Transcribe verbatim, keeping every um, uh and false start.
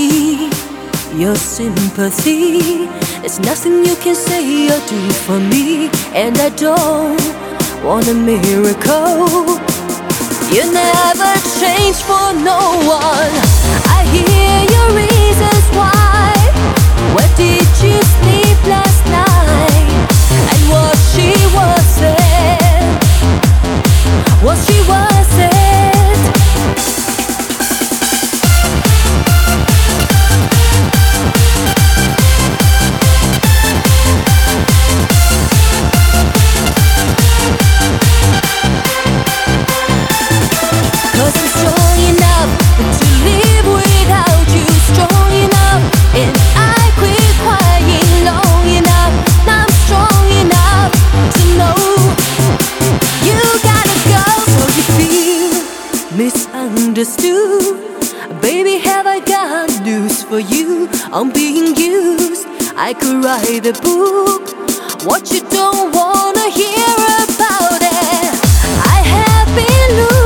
need your sympathy. There's nothing you can say or do for me, and I don't want a miracle. You never change for no one. I hear your reasons why. Where did you sleep last night? And what she was said, what she was said. Cause I'm strong enough to live without you. Strong enough, and I quit crying long enough. Now I'm strong enough to know you gotta go. So you feel misunderstood. Baby, have I got news for you? I'm being used. I could write a book. What you don't wanna hear about it, I have been losing.